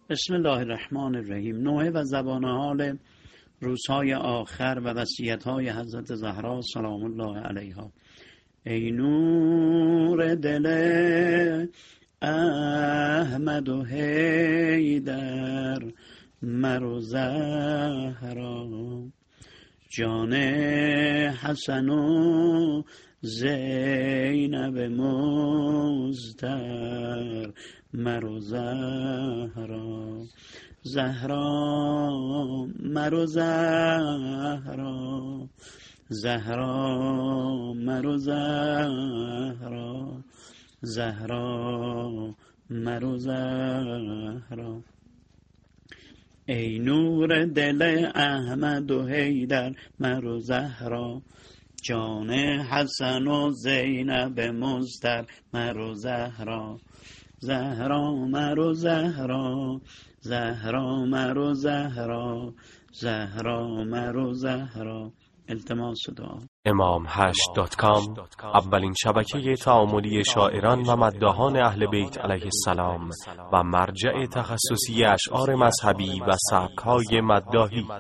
بسم الله الرحمن الرحیم. نوحه و زبان حال روزهای آخر و وصیت‌های حضرت زهرا سلام الله علیها. ای نور دل احمد و حیدر مرو زهرا، جان حسن و زینب مزدر مرو زهرا، زهرا مرو زهرا، زهرا مرو زهرا، زهرا مرو زهرا. ای نور دل احمد و حیدر مرو زهرا، جان حسن و زینب مزدر مرو زهرا، زهرا مرو زهرا، زهرا مرو زهرا، زهرا مرو زهرا. التماس دعا. imam8.com اولین شبکه تعاملی شاعران و مداحان اهل بیت علیه السلام و مرجع تخصصی اشعار مذهبی و سبک‌های مداحی.